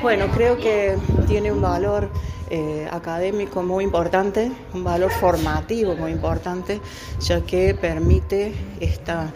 Bueno, creo que tiene un valor académico muy importante, un valor formativo muy importante, ya que permite esta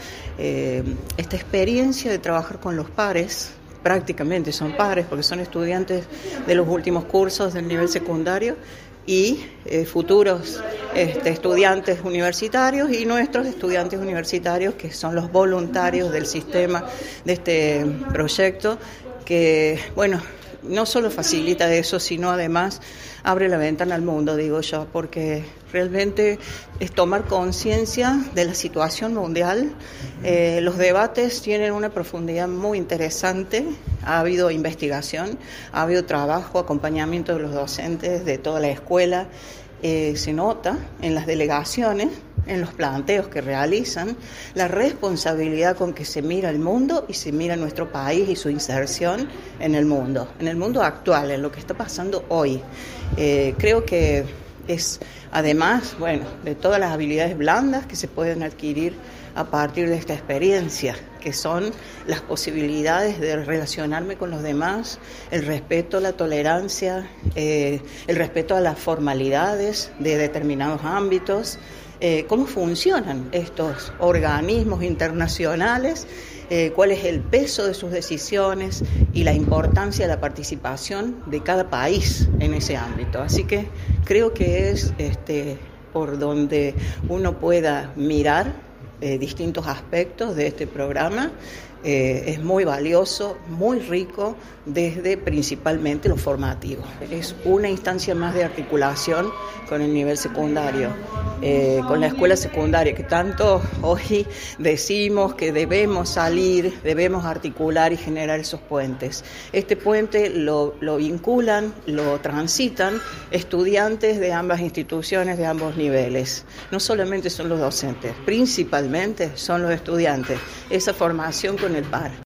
experiencia de trabajar con los pares. Prácticamente son pares porque son estudiantes de los últimos cursos del nivel secundario y futuros estudiantes universitarios y nuestros estudiantes universitarios, que son los voluntarios del sistema de este proyecto, que, bueno, no solo facilita eso, sino además abre la ventana al mundo, digo yo, porque realmente es tomar conciencia de la situación mundial. Los debates tienen una profundidad muy interesante, ha habido investigación, ha habido trabajo, acompañamiento de los docentes de toda la escuela, se nota en las delegaciones, en los planteos que realizan, la responsabilidad con que se mira el mundo y se mira nuestro país y su inserción en el mundo actual, en lo que está pasando hoy. Creo que es, además, bueno, de todas las habilidades blandas que se pueden adquirir a partir de esta experiencia, que son las posibilidades de relacionarme con los demás, el respeto, la tolerancia, el respeto a las formalidades de determinados ámbitos, cómo funcionan estos organismos internacionales, cuál es el peso de sus decisiones y la importancia de la participación de cada país en ese ámbito. Así que creo que es por donde uno pueda mirar distintos aspectos de este programa. Es muy valioso, muy rico, desde principalmente lo formativo. Es una instancia más de articulación con el nivel secundario, con la escuela secundaria, que tanto hoy decimos que debemos salir, debemos articular y generar esos puentes. Este puente lo vinculan, lo transitan estudiantes de ambas instituciones, de ambos niveles. No solamente son los docentes, principalmente son los estudiantes. Esa formación con el par.